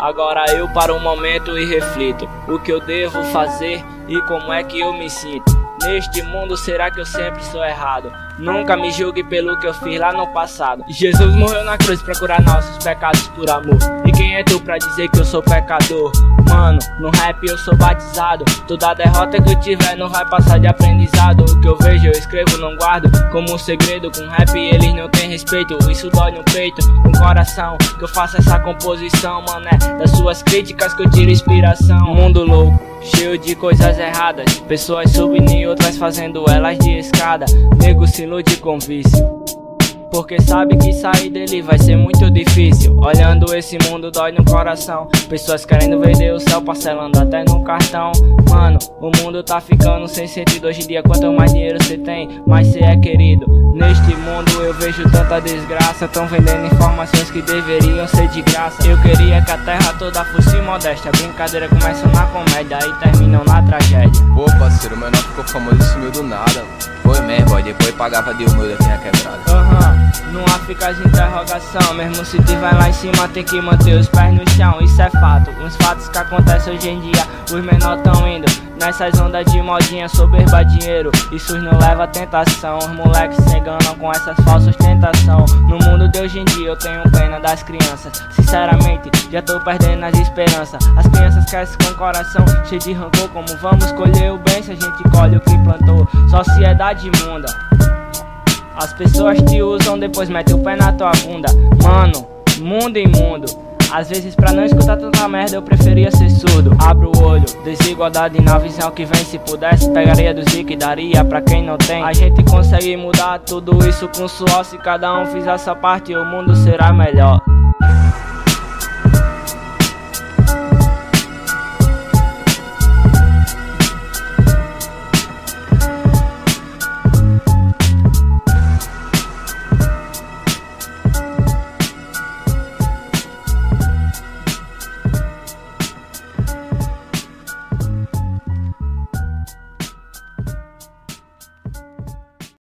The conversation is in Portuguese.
Agora eu paro um momento e reflito o que eu devo fazer e como é que eu me sinto. Neste mundo, será que eu sempre sou errado? Nunca me julgue pelo que eu fiz lá no passado. Jesus morreu na cruz pra curar nossos pecados por amor. E quem é tu pra dizer que eu sou pecador? Mano, no rap eu sou batizado. Toda derrota que eu tiver não vai passar de aprendizado. O que eu vejo eu escrevo, não guardo como um segredo. Com rap eles não têm respeito, isso dói no peito, no coração, que eu faço essa composição, mano. É das suas críticas que eu tiro inspiração. Mundo louco, cheio de coisas erradas, pessoas subindo e outras fazendo elas de escada. Nego se ilude com vício, porque sabe que sair dele vai ser muito difícil. Olhando esse mundo dói no coração, pessoas querendo vender o céu, parcelando até no cartão. Mano, o mundo tá ficando sem sentido hoje em dia. Quanto mais dinheiro cê tem, mais cê é querido. Neste mundo eu vejo tanta desgraça, tão vendendo informações que deveriam ser de graça. Eu queria que a terra toda fosse modesta. A brincadeira começa na comédia e terminam na tragédia. Pô parceiro, o menor ficou famoso e sumiu do nada. Foi mesmo, boy, depois pagava de humilde aqui na quebrada. Não há ficar de interrogação, mesmo se tiver lá em cima tem que manter os pés no chão. Isso é fato, uns fatos que acontecem hoje em dia. Os menores tão indo nessas ondas de modinha, soberba, dinheiro, isso não leva a tentação. Os moleques se enganam com essas falsas tentação. No mundo de hoje em dia eu tenho pena das crianças. Sinceramente, já tô perdendo as esperanças. As crianças crescem com o coração cheio de rancor. Como vamos colher o bem se a gente colhe o que plantou? Sociedade imunda, as pessoas te usam, depois metem o pé na tua bunda. Mano, mundo imundo. Às vezes pra não escutar tanta merda eu preferia ser surdo. Abro o olho, desigualdade na visão que vem. Se pudesse pegaria dos ricos e daria pra quem não tem. A gente consegue mudar tudo isso com suor. Se cada um fizer essa parte o mundo será melhor.